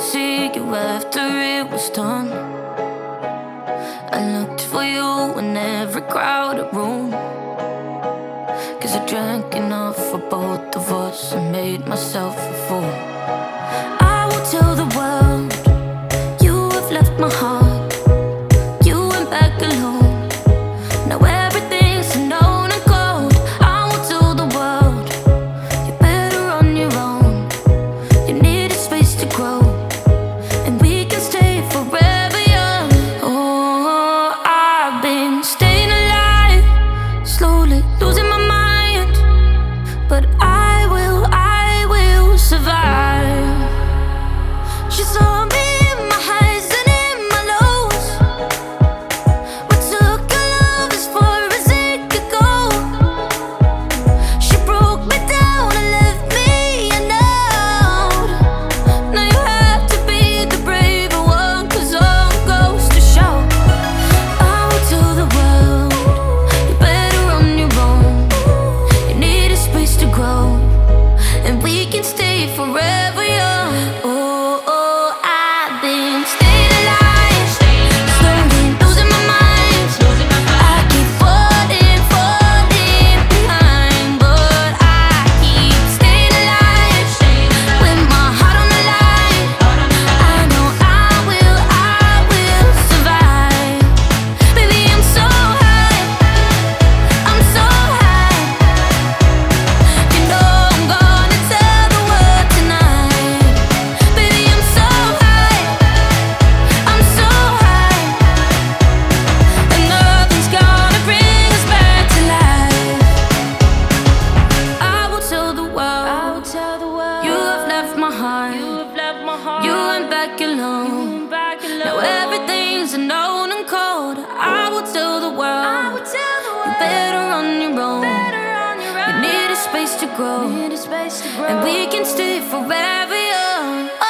see you after it was done. I looked for you in every crowded room, 'cause I drank enough for both of us and made myself a fool. I will tell the world you have left my heart. You went back alone. Now everything's known and cold. I will tell the world you're better on your own. You needed space to grow, and we can stay forever young. Oh, I've been staying alive, slowly losing my mind, but I will survive. She saw me in my highs and in my lows. We took our love as far as it could go. She broke me down and left me a note. Now you have to be the braver one, 'cause all goes to show. I will tell the world you're better on your own. You need a space to grow, and we can stay forever young. Oh, I've been staying alive, slowly losing my mind. I keep falling behind, but I keep staying alive with my heart on the line. I know I will survive. Baby, I'm so high, I'm so high. You know I'm gonna tell the world tonight. Baby, I'm so high, I'm so high, and nothing's gonna bring us back to life. I will tell the world, you have left my heart. You went back alone. Now everything's known and cold. I will tell the world you're better on your own. You need a space to grow, and we can stay forever young.